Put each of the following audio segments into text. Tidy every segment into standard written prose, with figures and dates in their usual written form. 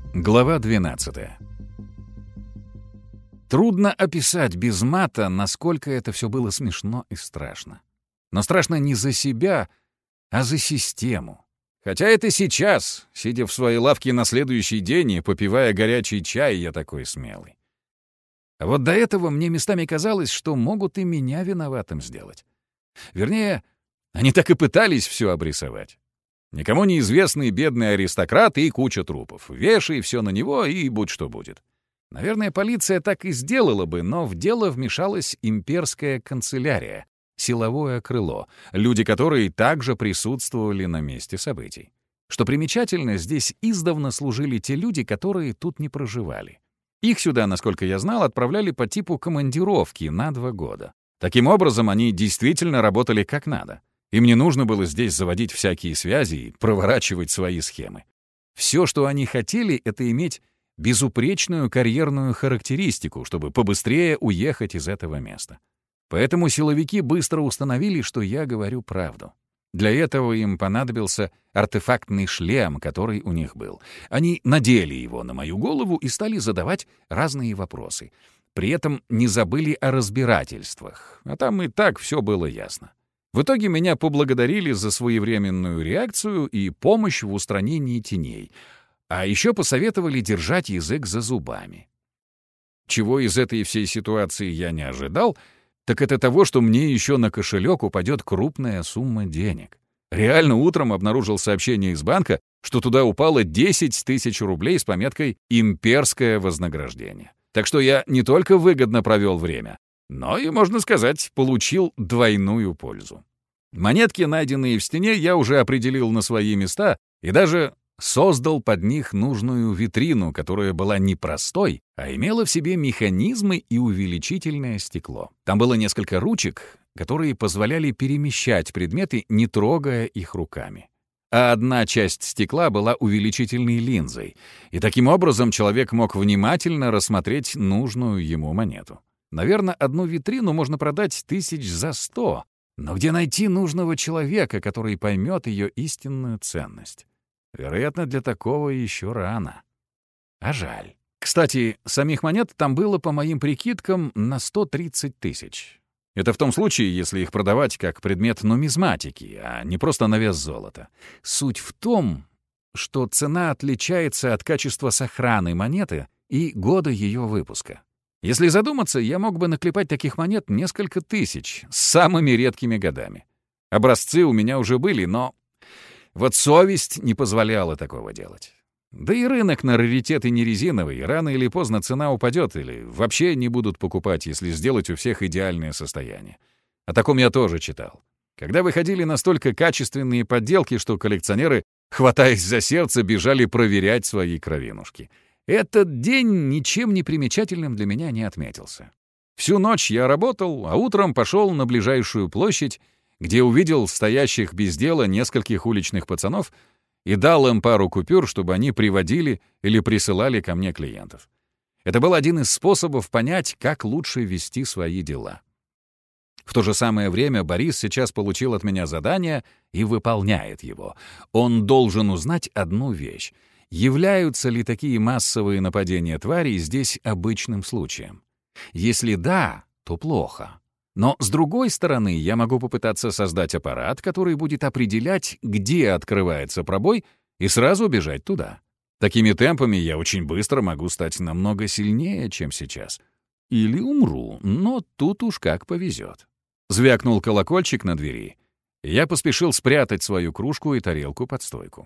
Глава 12. Трудно описать без мата, насколько это все было смешно и страшно. Но страшно не за себя, а за систему. Хотя это сейчас, сидя в своей лавке на следующий день и попивая горячий чай, я такой смелый. А вот до этого мне местами казалось, что могут и меня виноватым сделать. Вернее, они так и пытались все обрисовать. Никому неизвестный бедный аристократ и куча трупов. Вешай все на него, и будь что будет. Наверное, полиция так и сделала бы, но в дело вмешалась имперская канцелярия, силовое крыло, люди которые также присутствовали на месте событий. Что примечательно, здесь издавна служили те люди, которые тут не проживали. Их сюда, насколько я знал, отправляли по типу командировки на 2 года. Таким образом, они действительно работали как надо. Им не нужно было здесь заводить всякие связи и проворачивать свои схемы. Все, что они хотели, это иметь безупречную карьерную характеристику, чтобы побыстрее уехать из этого места. Поэтому силовики быстро установили, что я говорю правду. Для этого им понадобился артефактный шлем, который у них был. Они надели его на мою голову и стали задавать разные вопросы. При этом не забыли о разбирательствах, а там и так все было ясно. В итоге меня поблагодарили за своевременную реакцию и помощь в устранении теней, а еще посоветовали держать язык за зубами. Чего из этой всей ситуации я не ожидал, так это того, что мне еще на кошелек упадет крупная сумма денег. Реально утром обнаружил сообщение из банка, что туда упало 10 тысяч рублей с пометкой «Имперское вознаграждение». Так что я не только выгодно провел время, но и, можно сказать, получил двойную пользу. Монетки, найденные в стене, я уже определил на свои места и даже создал под них нужную витрину, которая была не простой, а имела в себе механизмы и увеличительное стекло. Там было несколько ручек, которые позволяли перемещать предметы, не трогая их руками. А одна часть стекла была увеличительной линзой, и таким образом человек мог внимательно рассмотреть нужную ему монету. Наверное, одну витрину можно продать 100 000 за 100, но где найти нужного человека, который поймет ее истинную ценность? Вероятно, для такого еще рано. А жаль. Кстати, самих монет там было, по моим прикидкам, на 130 000. Это в том случае, если их продавать как предмет нумизматики, а не просто на вес золота. Суть в том, что цена отличается от качества сохраны монеты и года ее выпуска. Если задуматься, я мог бы наклепать таких монет несколько тысяч с самыми редкими годами. Образцы у меня уже были, но вот совесть не позволяла такого делать. Да и рынок на раритеты не резиновый, рано или поздно цена упадет или вообще не будут покупать, если сделать у всех идеальное состояние. О таком я тоже читал. Когда выходили настолько качественные подделки, что коллекционеры, хватаясь за сердце, бежали проверять свои кровинушки. Этот день ничем не примечательным для меня не отметился. Всю ночь я работал, а утром пошел на ближайшую площадь, где увидел стоящих без дела нескольких уличных пацанов и дал им пару купюр, чтобы они приводили или присылали ко мне клиентов. Это был один из способов понять, как лучше вести свои дела. В то же самое время Борис сейчас получил от меня задание и выполняет его. Он должен узнать одну вещь. Являются ли такие массовые нападения тварей здесь обычным случаем? Если да, то плохо. Но, с другой стороны, я могу попытаться создать аппарат, который будет определять, где открывается пробой, и сразу бежать туда. Такими темпами я очень быстро могу стать намного сильнее, чем сейчас. Или умру, но тут уж как повезет. Звякнул колокольчик на двери. Я поспешил спрятать свою кружку и тарелку под стойку.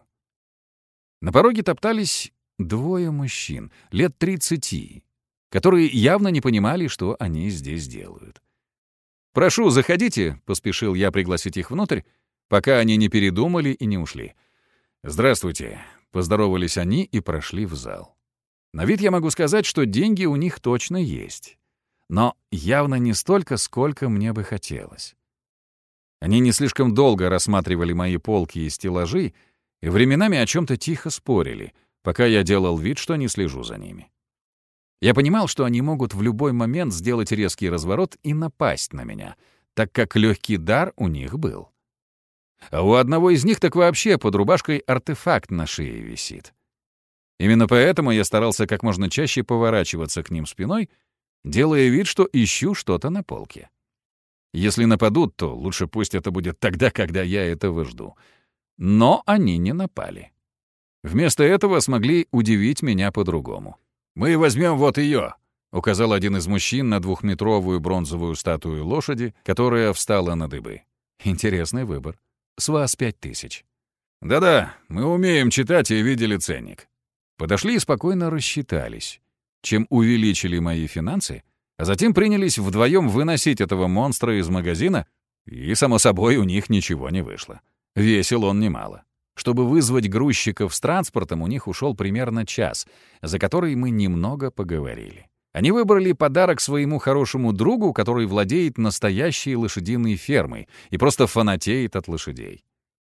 На пороге топтались 2 мужчин, лет 30, которые явно не понимали, что они здесь делают. «Прошу, заходите», — поспешил я пригласить их внутрь, пока они не передумали и не ушли. «Здравствуйте», — поздоровались они и прошли в зал. На вид я могу сказать, что деньги у них точно есть, но явно не столько, сколько мне бы хотелось. Они не слишком долго рассматривали мои полки и стеллажи, и временами о чем-то тихо спорили, пока я делал вид, что не слежу за ними. Я понимал, что они могут в любой момент сделать резкий разворот и напасть на меня, так как легкий дар у них был. А у одного из них так вообще под рубашкой артефакт на шее висит. Именно поэтому я старался как можно чаще поворачиваться к ним спиной, делая вид, что ищу что-то на полке. Если нападут, то лучше пусть это будет тогда, когда я этого жду. Но они не напали. Вместо этого смогли удивить меня по-другому. «Мы возьмем вот ее», — указал один из мужчин на 2-метровую бронзовую статую лошади, которая встала на дыбы. Интересный выбор. С вас 5000. «Да-да, мы умеем читать и видели ценник». Подошли и спокойно рассчитались, чем увеличили мои финансы, а затем принялись вдвоем выносить этого монстра из магазина, и, само собой, у них ничего не вышло. Весил он немало. Чтобы вызвать грузчиков с транспортом, у них ушел примерно час, за который мы немного поговорили. Они выбрали подарок своему хорошему другу, который владеет настоящей лошадиной фермой и просто фанатеет от лошадей.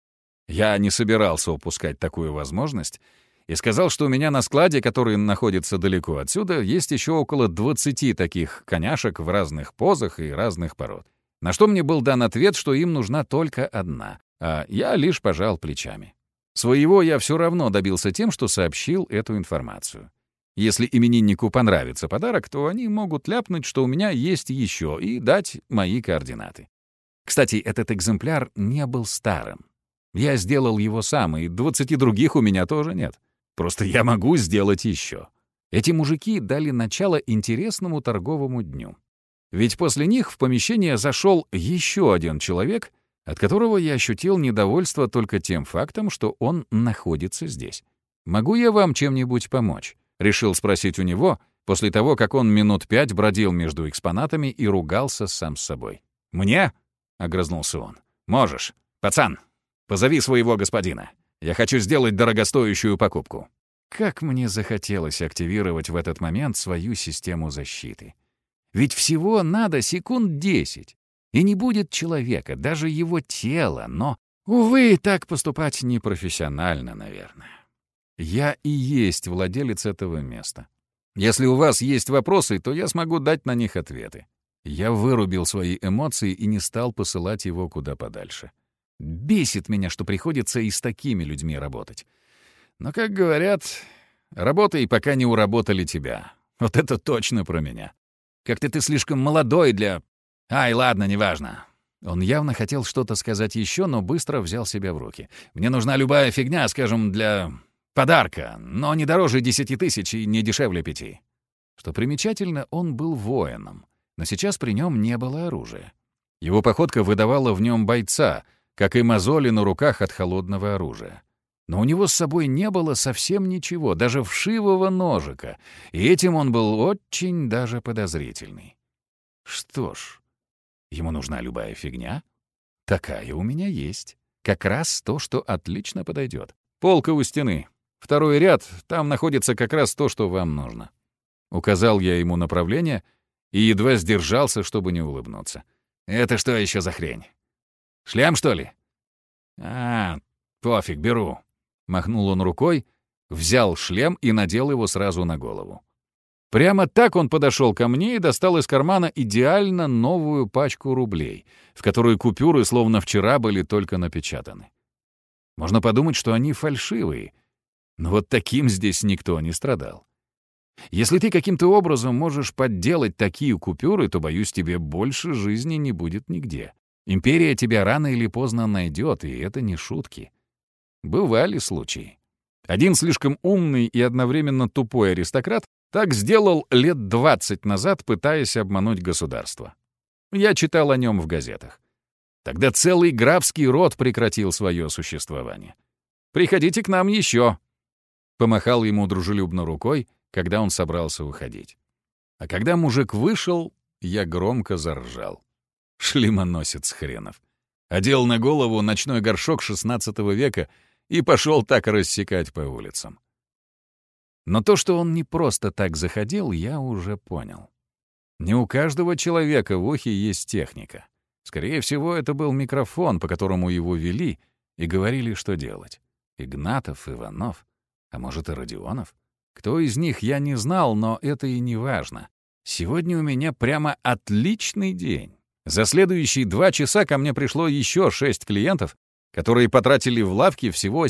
Я не собирался упускать такую возможность и сказал, что у меня на складе, который находится далеко отсюда, есть еще около 20 таких коняшек в разных позах и разных пород. На что мне был дан ответ, что им нужна только одна, а я лишь пожал плечами. Своего я все равно добился тем, что сообщил эту информацию. Если имениннику понравится подарок, то они могут ляпнуть, что у меня есть еще, и дать мои координаты. Кстати, этот экземпляр не был старым. Я сделал его сам, и 20 других у меня тоже нет. Просто я могу сделать еще. Эти мужики дали начало интересному торговому дню. Ведь после них в помещение зашел еще один человек, от которого я ощутил недовольство только тем фактом, что он находится здесь. «Могу я вам чем-нибудь помочь?» — решил спросить у него, после того, как он минут 5 бродил между экспонатами и ругался сам с собой. «Мне?» — огрызнулся он. «Можешь. Пацан, позови своего господина. Я хочу сделать дорогостоящую покупку». Как мне захотелось активировать в этот момент свою систему защиты. Ведь всего надо секунд 10. И не будет человека, даже его тела, но, увы, так поступать непрофессионально, наверное. Я и есть владелец этого места. Если у вас есть вопросы, то я смогу дать на них ответы. Я вырубил свои эмоции и не стал посылать его куда подальше. Бесит меня, что приходится и с такими людьми работать. Но, как говорят, работай, пока не уработали тебя. Вот это точно про меня. Как-то ты слишком молодой для... Ай, ладно, неважно. Он явно хотел что-то сказать еще, но быстро взял себя в руки. Мне нужна любая фигня, скажем, для подарка, но не дороже 10 000 и не дешевле 5. Что примечательно, он был воином, но сейчас при нем не было оружия. Его походка выдавала в нем бойца, как и мозоли на руках от холодного оружия. Но у него с собой не было совсем ничего, даже вшивого ножика, и этим он был очень даже подозрительный. Что ж, ему нужна любая фигня? Такая у меня есть. Как раз то, что отлично подойдет. Полка у стены. 2-й ряд, там находится как раз то, что вам нужно. Указал я ему направление и едва сдержался, чтобы не улыбнуться. Это что еще за хрень? Шлем, что ли? Пофиг, беру. Махнул он рукой, взял шлем и надел его сразу на голову. Прямо так он подошел ко мне и достал из кармана идеально новую пачку рублей, в которой купюры словно вчера были только напечатаны. Можно подумать, что они фальшивые, но вот таким здесь никто не страдал. Если ты каким-то образом можешь подделать такие купюры, то, боюсь, тебе больше жизни не будет нигде. Империя тебя рано или поздно найдет, и это не шутки. Бывали случаи. Один слишком умный и одновременно тупой аристократ так сделал лет 20 назад, пытаясь обмануть государство. Я читал о нем в газетах. Тогда целый графский род прекратил свое существование. «Приходите к нам еще!» Помахал ему дружелюбно рукой, когда он собрался уходить. А когда мужик вышел, я громко заржал. Шлемоносец хренов. Одел на голову ночной горшок XVI века и пошел так рассекать по улицам. Но то, что он не просто так заходил, я уже понял. Не у каждого человека в ухе есть техника. Скорее всего, это был микрофон, по которому его вели и говорили, что делать. Игнатов, Иванов, а может и Родионов. Кто из них, я не знал, но это и не важно. Сегодня у меня прямо отличный день. За следующие 2 часа ко мне пришло еще 6 клиентов, которые потратили в лавке всего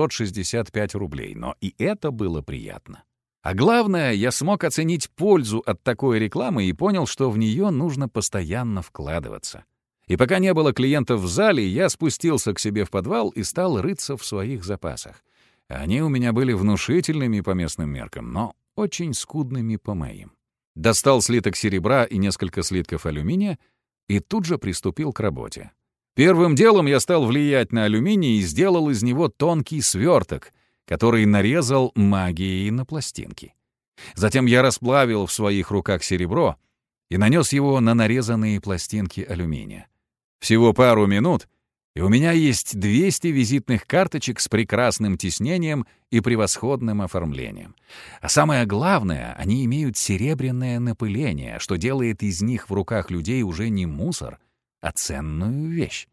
765 рублей. Но и это было приятно. А главное, я смог оценить пользу от такой рекламы и понял, что в нее нужно постоянно вкладываться. И пока не было клиентов в зале, я спустился к себе в подвал и стал рыться в своих запасах. Они у меня были внушительными по местным меркам, но очень скудными по моим. Достал слиток серебра и несколько слитков алюминия и тут же приступил к работе. Первым делом я стал влиять на алюминий и сделал из него тонкий сверток, который нарезал магией на пластинки. Затем я расплавил в своих руках серебро и нанес его на нарезанные пластинки алюминия. Всего пару минут, и у меня есть 200 визитных карточек с прекрасным тиснением и превосходным оформлением. А самое главное, они имеют серебряное напыление, что делает из них в руках людей уже не мусор, а ценную вещь.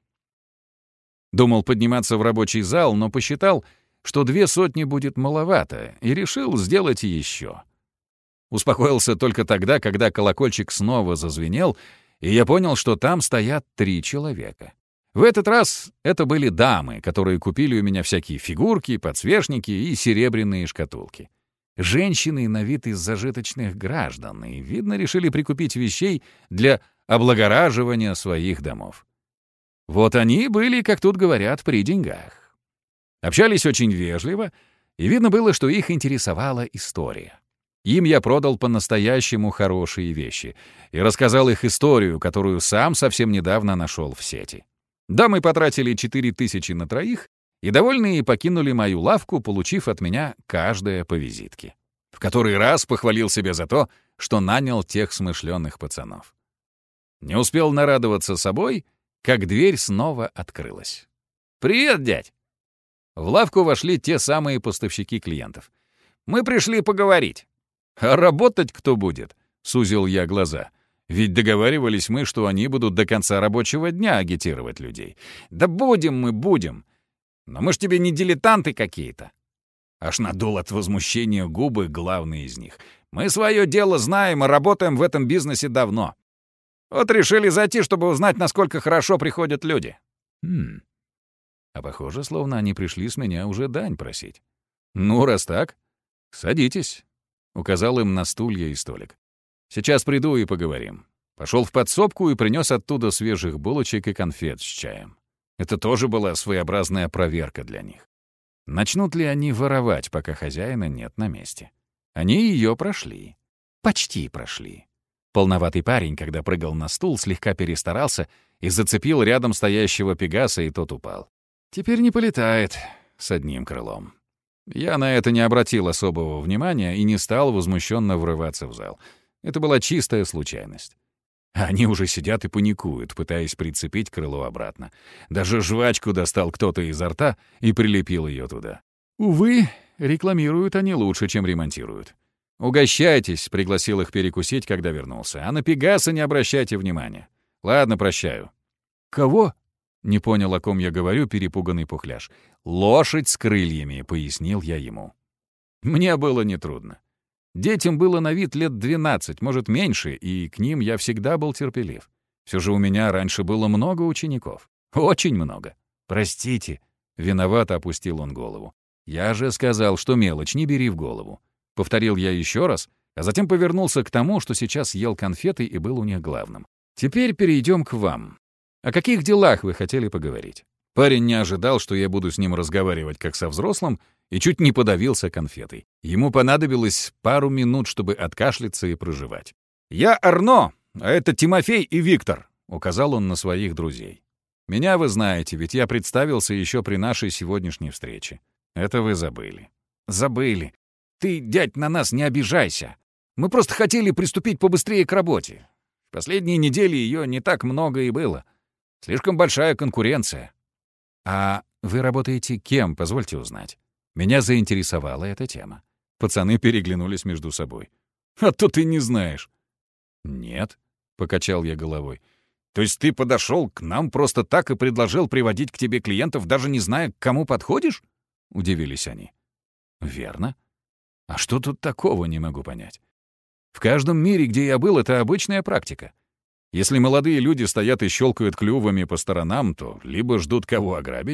Думал подниматься в рабочий зал, но посчитал, что 200 будет маловато, и решил сделать еще. Успокоился только тогда, когда колокольчик снова зазвенел, и я понял, что там стоят 3 человека. В этот раз это были дамы, которые купили у меня всякие фигурки, подсвечники и серебряные шкатулки. Женщины на вид из зажиточных граждан, и, видно, решили прикупить вещей для облагораживания своих домов. Вот они были, как тут говорят, при деньгах. Общались очень вежливо, и видно было, что их интересовала история. Им я продал по-настоящему хорошие вещи и рассказал их историю, которую сам совсем недавно нашел в сети. Дамы потратили 4000 на троих, и довольные покинули мою лавку, получив от меня каждое по визитке. В который раз похвалил себя за то, что нанял тех смышленых пацанов. Не успел нарадоваться собой, как дверь снова открылась. «Привет, дядь!» В лавку вошли те самые поставщики клиентов. «Мы пришли поговорить». «А работать кто будет?» — сузил я глаза. «Ведь договаривались мы, что они будут до конца рабочего дня агитировать людей». «Да будем мы, будем. Но мы ж тебе не дилетанты какие-то». Аж надул от возмущения губы главный из них. «Мы свое дело знаем и работаем в этом бизнесе давно. Вот решили зайти, чтобы узнать, насколько хорошо приходят люди». А похоже, словно они пришли с меня уже дань просить. «Ну, раз так, садитесь», — указал им на стулья и столик. «Сейчас приду и поговорим». Пошел в подсобку и принес оттуда свежих булочек и конфет с чаем. Это тоже была своеобразная проверка для них. Начнут ли они воровать, пока хозяина нет на месте? Они ее прошли. Почти прошли. Полноватый парень, когда прыгал на стул, слегка перестарался и зацепил рядом стоящего пегаса, и тот упал. Теперь не полетает с одним крылом. Я на это не обратил особого внимания и не стал возмущенно врываться в зал. Это была чистая случайность. Они уже сидят и паникуют, пытаясь прицепить крыло обратно. Даже жвачку достал кто-то изо рта и прилепил ее туда. Увы, рекламируют они лучше, чем ремонтируют. «Угощайтесь», — пригласил их перекусить, когда вернулся. «А на пегаса не обращайте внимания. Ладно, прощаю». «Кого?» — не понял, о ком я говорю, перепуганный пухляж. «Лошадь с крыльями», — пояснил я ему. Мне было нетрудно. Детям было на вид лет 12, может, меньше, и к ним я всегда был терпелив. Все же у меня раньше было много учеников. Очень много. «Простите», — виновато опустил он голову. «Я же сказал, что мелочь не бери в голову». Повторил я еще раз, а затем повернулся к тому, что сейчас ел конфеты и был у них главным. «Теперь перейдем к вам. О каких делах вы хотели поговорить?» Парень не ожидал, что я буду с ним разговаривать как со взрослым, и чуть не подавился конфетой. Ему понадобилось пару минут, чтобы откашляться и прожевать. «Я Арно, а это Тимофей и Виктор», — указал он на своих друзей. «Меня вы знаете, ведь я представился еще при нашей сегодняшней встрече. Это вы забыли». «Забыли. Ты, дядь, на нас не обижайся. Мы просто хотели приступить побыстрее к работе. В последние недели ее не так много и было. Слишком большая конкуренция». «А вы работаете кем, позвольте узнать?» Меня заинтересовала эта тема. Пацаны переглянулись между собой. «А то ты не знаешь». «Нет», — покачал я головой. «То есть ты подошел к нам просто так и предложил приводить к тебе клиентов, даже не зная, к кому подходишь?» — удивились они. «Верно. А что тут такого, не могу понять. В каждом мире, где я был, это обычная практика. Если молодые люди стоят и щелкают клювами по сторонам, то либо ждут кого ограбить,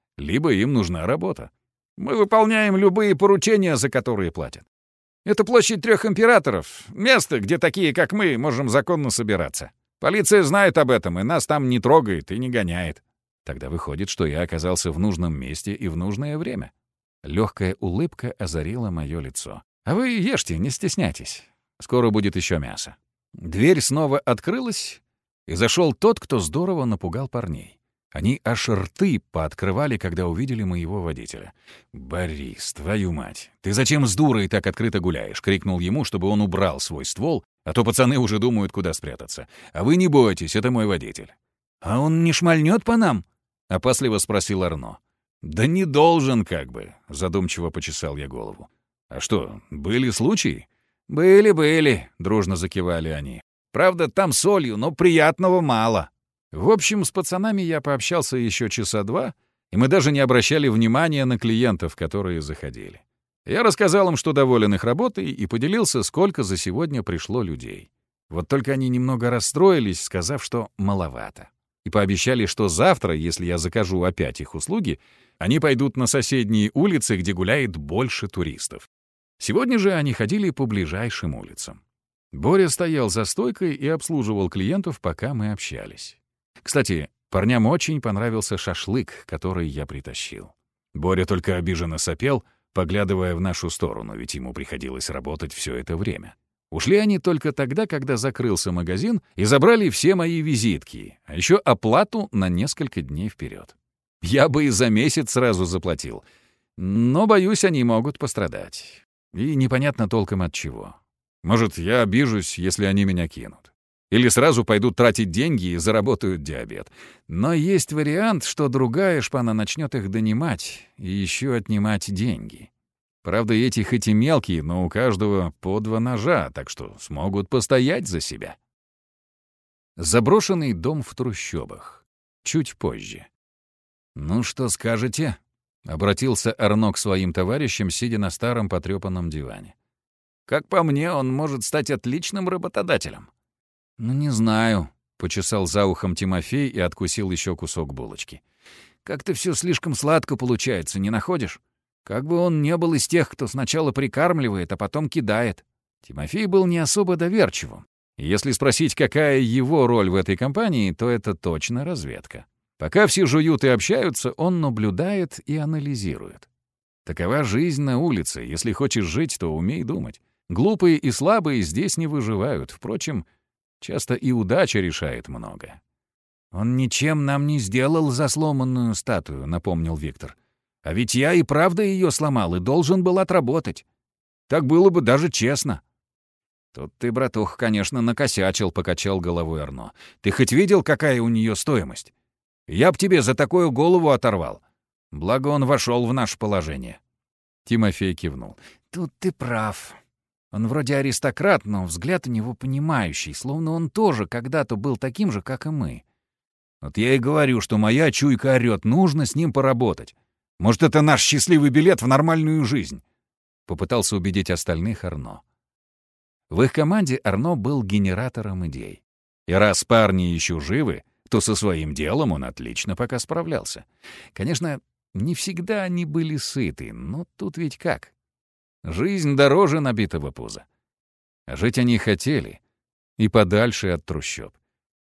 либо им нужна работа. Мы выполняем любые поручения, за которые платят. Это площадь 3 императоров, место, где такие, как мы, можем законно собираться. Полиция знает об этом, и нас там не трогает и не гоняет. Тогда выходит, что я оказался в нужном месте и в нужное время. Легкая улыбка озарила мое лицо. А вы ешьте, не стесняйтесь. Скоро будет еще мясо. Дверь снова открылась, и зашел тот, кто здорово напугал парней. Они аж рты пооткрывали, когда увидели моего водителя. «Борис, твою мать, ты зачем с дурой так открыто гуляешь?» — крикнул ему, чтобы он убрал свой ствол, а то пацаны уже думают, куда спрятаться. «А вы не бойтесь, это мой водитель». «А он не шмальнет по нам?» — опасливо спросил Арно. «Да не должен, как бы», — задумчиво почесал я голову. «А что, были случаи?» «Были», — дружно закивали они. «Правда, там солью, но приятного мало». В общем, с пацанами я пообщался еще часа 2, и мы даже не обращали внимания на клиентов, которые заходили. Я рассказал им, что доволен их работой, и поделился, сколько за сегодня пришло людей. Вот только они немного расстроились, сказав, что маловато. И пообещали, что завтра, если я закажу опять их услуги, они пойдут на соседние улицы, где гуляет больше туристов. Сегодня же они ходили по ближайшим улицам. Боря стоял за стойкой и обслуживал клиентов, пока мы общались. Кстати, парням очень понравился шашлык, который я притащил. Боря только обиженно сопел, поглядывая в нашу сторону, ведь ему приходилось работать все это время. Ушли они только тогда, когда закрылся магазин, и забрали все мои визитки, а еще оплату на несколько дней вперед. Я бы и за месяц сразу заплатил, но, боюсь, они могут пострадать. И непонятно толком от чего. Может, я обижусь, если они меня кинут. Или сразу пойдут тратить деньги и заработают диабет. Но есть вариант, что другая шпана начнет их донимать и еще отнимать деньги. Правда, эти хоть и мелкие, но у каждого по 2 ножа, так что смогут постоять за себя. Заброшенный дом в трущобах. Чуть позже. «Ну что скажете?» — обратился Арно к своим товарищам, сидя на старом потрепанном диване. «Как по мне, он может стать отличным работодателем». «Ну, не знаю», — почесал за ухом Тимофей и откусил еще кусок булочки. «Как-то все слишком сладко получается, не находишь? Как бы он не был из тех, кто сначала прикармливает, а потом кидает». Тимофей был не особо доверчивым. Если спросить, какая его роль в этой компании, то это точно разведка. Пока все жуют и общаются, он наблюдает и анализирует. Такова жизнь на улице. Если хочешь жить, то умей думать. Глупые и слабые здесь не выживают. Впрочем, часто и удача решает многое. «Он ничем нам не сделал за сломанную статую», — напомнил Виктор. «А ведь я и правда ее сломал и должен был отработать. Так было бы даже честно». «Тут ты, братух, конечно, накосячил», — покачал головой Арно. «Ты хоть видел, какая у нее стоимость? Я б тебе за такую голову оторвал. Благо он вошел в наше положение». Тимофей кивнул. «Тут ты прав. Он вроде аристократ, но взгляд у него понимающий, словно он тоже когда-то был таким же, как и мы. Вот я и говорю, что моя чуйка орёт, нужно с ним поработать. Может, это наш счастливый билет в нормальную жизнь?» Попытался убедить остальных Арно. В их команде Арно был генератором идей. И раз парни еще живы, то со своим делом он отлично пока справлялся. Конечно, не всегда они были сыты, но тут ведь как? Жизнь дороже набитого пуза. А жить они хотели, и подальше от трущоб.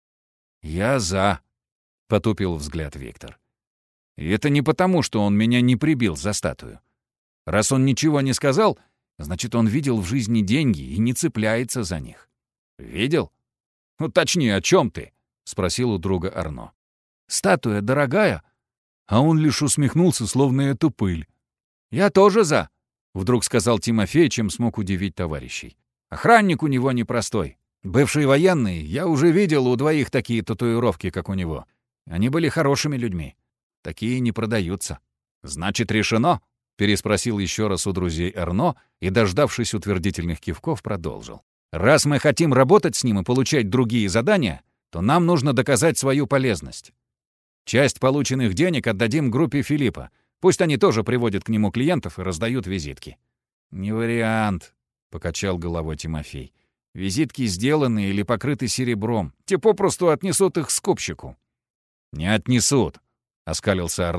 «Я за», — потупил взгляд Виктор. «И это не потому, что он меня не прибил за статую. Раз он ничего не сказал, значит, он видел в жизни деньги и не цепляется за них». «Видел? Ну, точнее, о чем ты?» — спросил у друга Арно. «Статуя дорогая», а он лишь усмехнулся, словно это пыль. «Я тоже за», — вдруг сказал Тимофей, чем смог удивить товарищей. «Охранник у него непростой. Бывший военный, я уже видел у 2 такие татуировки, как у него. Они были хорошими людьми. Такие не продаются». «Значит, решено?» — переспросил еще раз у друзей Арно и, дождавшись утвердительных кивков, продолжил. «Раз мы хотим работать с ним и получать другие задания, то нам нужно доказать свою полезность. Часть полученных денег отдадим группе Филиппа. Пусть они тоже приводят к нему клиентов и раздают визитки». «Не вариант», — покачал головой Тимофей. «Визитки сделаны или покрыты серебром. Те попросту отнесут их скупщику». «Не отнесут», — оскалился Арно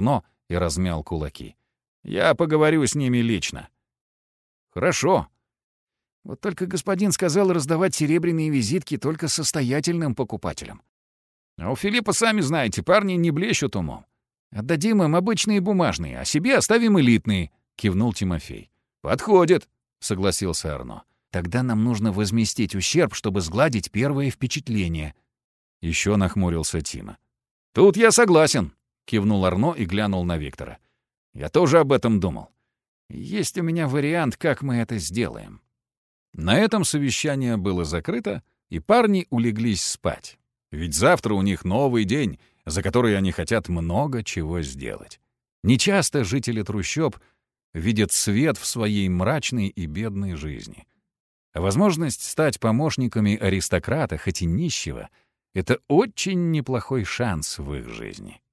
и размял кулаки. «Я поговорю с ними лично». «Хорошо. Вот только господин сказал раздавать серебряные визитки только состоятельным покупателям. А у Филиппа, сами знаете, парни не блещут умом. Отдадим им обычные бумажные, а себе оставим элитные», — кивнул Тимофей. «Подходит», — согласился Арно. «Тогда нам нужно возместить ущерб, чтобы сгладить первое впечатление». Еще нахмурился Тима. «Тут я согласен», — кивнул Арно и глянул на Виктора. «Я тоже об этом думал. Есть у меня вариант, как мы это сделаем». На этом совещание было закрыто, и парни улеглись спать. Ведь завтра у них новый день, за который они хотят много чего сделать. Нечасто жители трущоб видят свет в своей мрачной и бедной жизни. А возможность стать помощниками аристократа, хоть и нищего, — это очень неплохой шанс в их жизни.